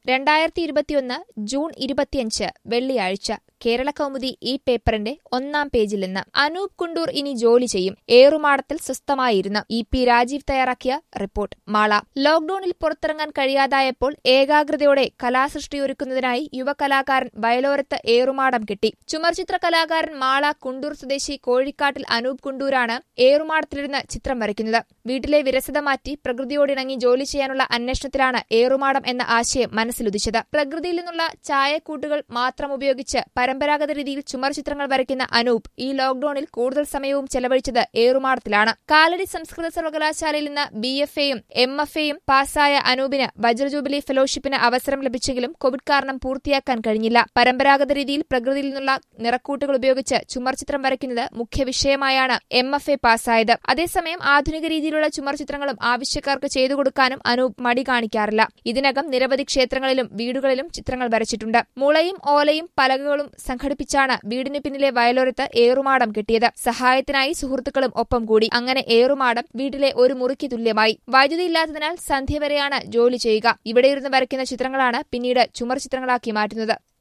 2021 June 25 വെള്ളിയാഴ്ച കേരളകൗമുദി ഈ പേപ്പറിന്റെ ഒന്നാം പേജിൽ നിന്ന് അനൂപ് കുണ്ടൂർ ഇനി ജോലി ചെയ്യും. ഏറുമാടത്തിൽ സ്വസ്ഥമായിരുന്ന്. ഇ.പി. രാജീവ് തയ്യാറാക്കിയ റിപ്പോർട്ട്. മാള. ലോക്ഡൌണിൽ പുറത്തിറങ്ങാൻ കഴിയാതായപ്പോൾ ഏകാഗ്രതയോടെ കലാസൃഷ്ടിയൊരുക്കുന്നതിനായി യുവകലാകാരൻ വയലോരത്ത് ഏറുമാടം കെട്ടി. ചുമർചിത്ര കലാകാരൻ മാള കുണ്ടൂർ സ്വദേശി കോഴിക്കാട്ടിൽ അനൂപ് കുണ്ടൂരാണ് ഏറുമാടത്തിലിരുന്ന് ചിത്രം വരയ്ക്കുന്നത്. വീട്ടിലെ വിരസത മാറ്റി പ്രകൃതിയോടിണങ്ങി ജോലി ചെയ്യാനുള്ള അന്വേഷണത്തിലാണ് ഏറുമാടം എന്ന ആശയം മനസ്സിലുദിച്ചത്. പ്രകൃതിയിൽ നിന്നുള്ള ചായക്കൂട്ടുകൾ മാത്രം ഉപയോഗിച്ച് പരമ്പരാഗത രീതിയിൽ ചുമർ ചിത്രങ്ങൾ വരയ്ക്കുന്ന അനൂപ് ഈ ലോക്ഡൌണിൽ കൂടുതൽ സമയവും ചെലവഴിച്ചത് ഏറുമാടത്തിലാണ്. കാലടി സംസ്കൃത സർവകലാശാലയിൽ നിന്ന് BFAയും MFAയും പാസ്സായ അനൂപിന് വജ്രജൂബിലി ഫെലോഷിപ്പിന് അവസരം ലഭിച്ചെങ്കിലും കോവിഡ് കാരണം പൂർത്തിയാക്കാൻ കഴിഞ്ഞില്ല. പരമ്പരാഗത രീതിയിൽ പ്രകൃതിയിൽ നിന്നുള്ള നിറക്കൂട്ടുകൾ ഉപയോഗിച്ച് ചുമർ ചിത്രം വരയ്ക്കുന്നത് മുഖ്യ വിഷയമായാണ് MFA പാസ്സായത്. അതേസമയം ആധുനിക രീതിയിലുള്ള ചുമർ ചിത്രങ്ങളും ആവശ്യക്കാർക്ക് ചെയ്തു കൊടുക്കാനും അനൂപ് മടി കാണിക്കാറില്ല. ഇതിനകം നിരവധി ക്ഷേത്രങ്ങളിലും വീടുകളിലും ചിത്രങ്ങൾ വരച്ചിട്ടുണ്ട്. മുളയും ഓലയും പലകകളും സംഘടിപ്പിച്ചാണ് വീടിന് പിന്നിലെ വയലോരത്ത് ഏറുമാടം കെട്ടിയത്. സഹായത്തിനായി സുഹൃത്തുക്കളും ഒപ്പം കൂടി. അങ്ങനെ ഏറുമാടം വീട്ടിലെ ഒരു മുറിക്ക് തുല്യമായി. വൈദ്യുതി ഇല്ലാത്തതിനാൽ സന്ധ്യ വരെയാണ് ജോലി ചെയ്യുക. ഇവിടെയിരുന്ന് വരയ്ക്കുന്ന ചിത്രങ്ങളാണ് പിന്നീട് ചുമർ ചിത്രങ്ങളാക്കി മാറ്റുന്നത്.